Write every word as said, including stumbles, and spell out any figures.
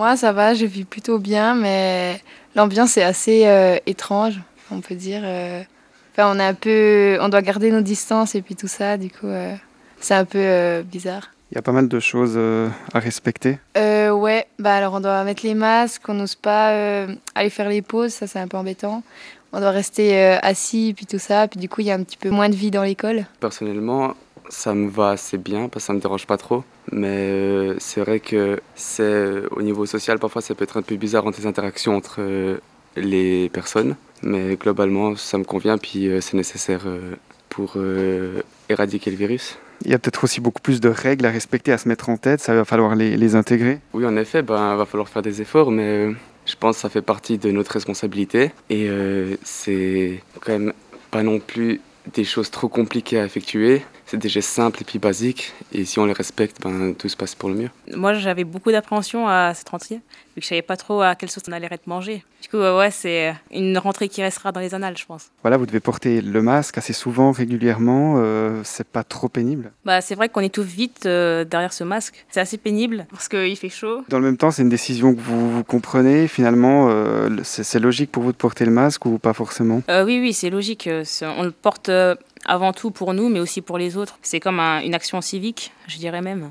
Moi, ça va, je vis plutôt bien, mais l'ambiance est assez euh, étrange, on peut dire. euh. Enfin, on est un peu, on doit garder nos distances et puis tout ça, du coup, euh, c'est un peu euh, bizarre. Il y a pas mal de choses euh, à respecter. Euh, ouais, bah alors on doit mettre les masques, on n'ose pas euh, aller faire les pauses, ça c'est un peu embêtant. On doit rester euh, assis et puis tout ça, puis du coup il y a un petit peu moins de vie dans l'école. Personnellement, ça me va assez bien parce que ça me dérange pas trop. Mais euh, c'est vrai que c'est euh, au niveau social, parfois ça peut être un peu bizarre entre les interactions entre euh, les personnes. Mais globalement, ça me convient puis euh, c'est nécessaire euh, pour euh, éradiquer le virus. Il y a peut-être aussi beaucoup plus de règles à respecter, à se mettre en tête. Ça va falloir les, les intégrer. Oui, en effet, ben, va falloir faire des efforts, mais euh, je pense que ça fait partie de notre responsabilité. Et euh, c'est quand même pas non plus des choses trop compliquées à effectuer. C'est des gestes simples et puis basiques. Et si on les respecte, ben, tout se passe pour le mieux. Moi, j'avais beaucoup d'appréhension à cette rentrée, vu que je savais pas trop à quelle sauce on allait être mangé. Du coup, ouais, ouais, c'est une rentrée qui restera dans les annales, je pense. Voilà, vous devez porter le masque assez souvent, régulièrement. Euh, c'est pas trop pénible. Bah, c'est vrai qu'on étouffe vite euh, derrière ce masque. C'est assez pénible parce qu'il fait chaud. Dans le même temps, c'est une décision que vous, vous comprenez. Finalement, euh, c'est, c'est logique pour vous de porter le masque ou pas forcément? Euh, oui, oui, c'est logique. C'est- On le porte euh, avant tout pour nous, mais aussi pour les autres. C'est comme un- une action civique, je dirais même.